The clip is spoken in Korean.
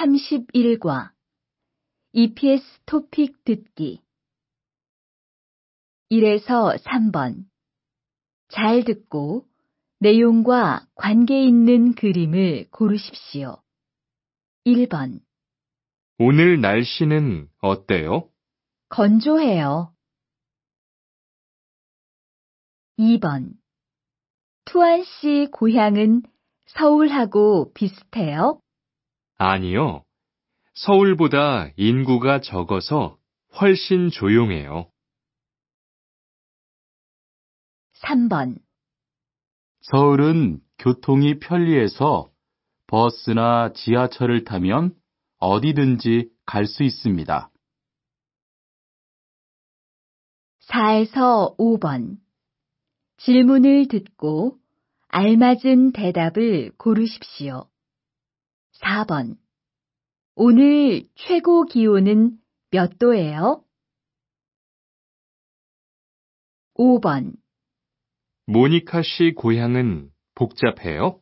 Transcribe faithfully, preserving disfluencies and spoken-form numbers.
삼십일 과 이피에스 토픽 듣기 일에서 삼 번 잘 듣고 내용과 관계 있는 그림을 고르십시오. 일 번 오늘 날씨는 어때요? 건조해요. 이 번 투안 씨 고향은 서울하고 비슷해요? 아니요. 서울보다 인구가 적어서 훨씬 조용해요. 삼 번 서울은 교통이 편리해서 버스나 지하철을 타면 어디든지 갈 수 있습니다. 사에서 오 번 질문을 듣고 알맞은 대답을 고르십시오. 사 번 오늘 최고 기온은 몇 도예요? 오 번 모니카 씨 고향은 복잡해요?